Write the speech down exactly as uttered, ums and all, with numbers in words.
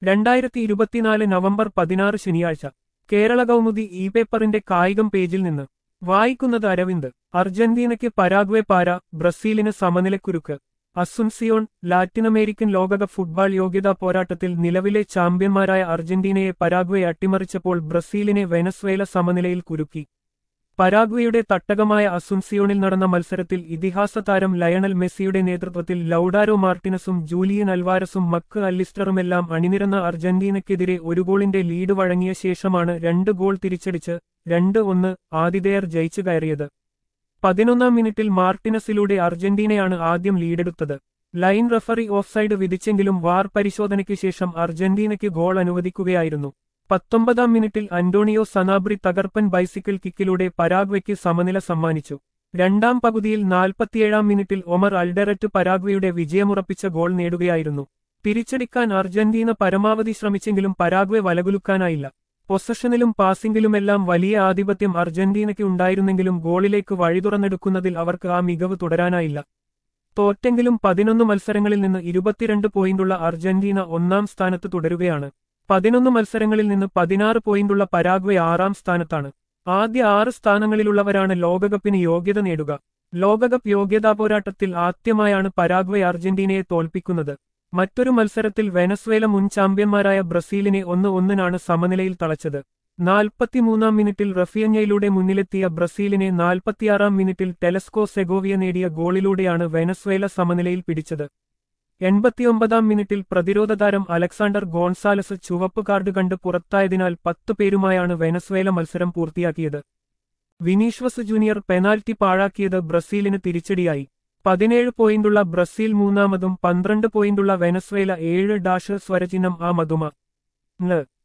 രണ്ടായിരത്തി ഇരുപത്തിനാല് നവംബർ പതിനാറ് ശനിയാഴ്ച കേരള കൗമുദി ഇ പേപ്പറിന്റെ കായികം പേജിൽ നിന്ന് വായിക്കുന്നത് അരവിന്ദ്. അർജന്റീനയ്ക്ക് പരാഗ്വെ പാര, ബ്രസീലിന് സമനിലക്കുരുക്ക്. അസുൻസിയോൺ. ലാറ്റിനമേരിക്കൻ ലോകകപ്പ് ഫുട്ബോൾ യോഗ്യതാ പോരാട്ടത്തിൽ നിലവിലെ ചാമ്പ്യന്മാരായ അർജന്റീനയെ പരാഗ്വെ അട്ടിമറിച്ചപ്പോൾ ബ്രസീലിനെ വെനസ്വേല സമനിലയിൽ കുരുക്കി. പരാഗ്വേയുടെ തട്ടകമായ അസുൻസിയോണിൽ നടന്ന മത്സരത്തിൽ ഇതിഹാസ താരം ലയണൽ മെസ്സിയുടെ നേതൃത്വത്തിൽ ലൗഡാരോ മാർട്ടിനസും ജൂലിയൻ അൽവാരസും മക്ക് അല്ലിസ്റ്ററുമെല്ലാം അണിനിരന്ന അർജന്റീനയ്ക്കെതിരെ ഒരു ഗോളിന്റെ ലീഡ് വഴങ്ങിയ ശേഷമാണ് രണ്ട് ഗോൾ തിരിച്ചടിച്ച് രണ്ട് ഒന്ന് ആതിഥേയർ ജയിച്ചു കയറിയത്. പതിനൊന്നാം മിനിറ്റിൽ മാർട്ടിനസിലൂടെ അർജന്റീനയാണ് ആദ്യം ലീഡെടുത്തത്. ലൈൻ റഫറി ഓഫ്സൈഡ് വിധിച്ചെങ്കിലും വാർ പരിശോധനയ്ക്ക് ശേഷം അർജന്റീനയ്ക്ക് ഗോൾ അനുവദിക്കുകയായിരുന്നു. പത്തൊമ്പതാം മിനിറ്റിൽ അന്റോണിയോ സനാബ്രി തകർപ്പൻ ബൈസിക്കിൾ കിക്കിലൂടെ പരാഗ്വയ്ക്ക് സമനില സമ്മാനിച്ചു. രണ്ടാം പകുതിയിൽ നാൽപ്പത്തിയേഴാം മിനിറ്റിൽ ഒമർ അൽഡെററ്റ് പരാഗ്വയുടെ വിജയമുറപ്പിച്ച ഗോൾ നേടുകയായിരുന്നു. തിരിച്ചടിക്കാൻ അർജന്റീന പരമാവധി ശ്രമിച്ചെങ്കിലും പരാഗ്വെ വലകുലുക്കാനായില്ല. പൊസഷനിലും പാസിംഗിലുമെല്ലാം വലിയ ആധിപത്യം അർജന്റീനയ്ക്ക് ഉണ്ടായിരുന്നെങ്കിലും ഗോളിലേക്ക് വഴി തുറന്നെടുക്കുന്നതിൽ അവർക്ക് ആ മികവ് തുടരാനായില്ല. തോറ്റെങ്കിലും പതിനൊന്ന് മത്സരങ്ങളിൽ നിന്ന് ഇരുപത്തിരണ്ട് പോയിന്റുള്ള അർജന്റീന ഒന്നാം സ്ഥാനത്ത് തുടരുകയാണ്. പതിനൊന്ന് മത്സരങ്ങളിൽ നിന്ന് പതിനാറ് പോയിന്റുള്ള പരാഗ്വെ ആറാം സ്ഥാനത്താണ്. ആദ്യ ആറ് സ്ഥാനങ്ങളിലുള്ളവരാണ് ലോകകപ്പിന് യോഗ്യത നേടുക. ലോകകപ്പ് യോഗ്യതാ പോരാട്ടത്തിൽ ആദ്യമായാണ് പരാഗ്വെ അർജന്റീനയെ തോൽപ്പിക്കുന്നത്. മറ്റൊരു മത്സരത്തിൽ വെനസ്വേല മുൻ ചാമ്പ്യന്മാരായ ബ്രസീലിനെ ഒന്ന് ഒന്നിനാണ് സമനിലയിൽ തളച്ചത്. നാൽപ്പത്തിമൂന്നാം മിനിറ്റിൽ റഫിയഞ്ഞയിലൂടെ മുന്നിലെത്തിയ ബ്രസീലിനെ നാൽപ്പത്തിയാറാം മിനിറ്റിൽ ടെലസ്കോ സെഗോവിയ നേടിയ ഗോളിലൂടെയാണ് വെനസ്വേല സമനിലയിൽ പിടിച്ചത്. എൺപത്തിയൊമ്പതാം മിനിറ്റിൽ പ്രതിരോധ താരം അലക്സാണ്ടർ ഗോൺസാലസ് ചുവപ്പ് കാർഡ് കണ്ട് പുറത്തായതിനാൽ പത്തു പേരുമായാണ് വെനസ്വേല മത്സരം പൂർത്തിയാക്കിയത്. വിനീഷ്യസ് ജൂനിയർ പെനാൽറ്റി പാഴാക്കിയത് ബ്രസീലിന് തിരിച്ചടിയായി. പതിനേഴ് പോയിന്റുള്ള ബ്രസീൽ മൂന്നാമതും പന്ത്രണ്ട് പോയിന്റുള്ള വെനസ്വേല ഏഴ് ഡാഷ് സ്വരചിഹ്നം ആ മധുമ ന്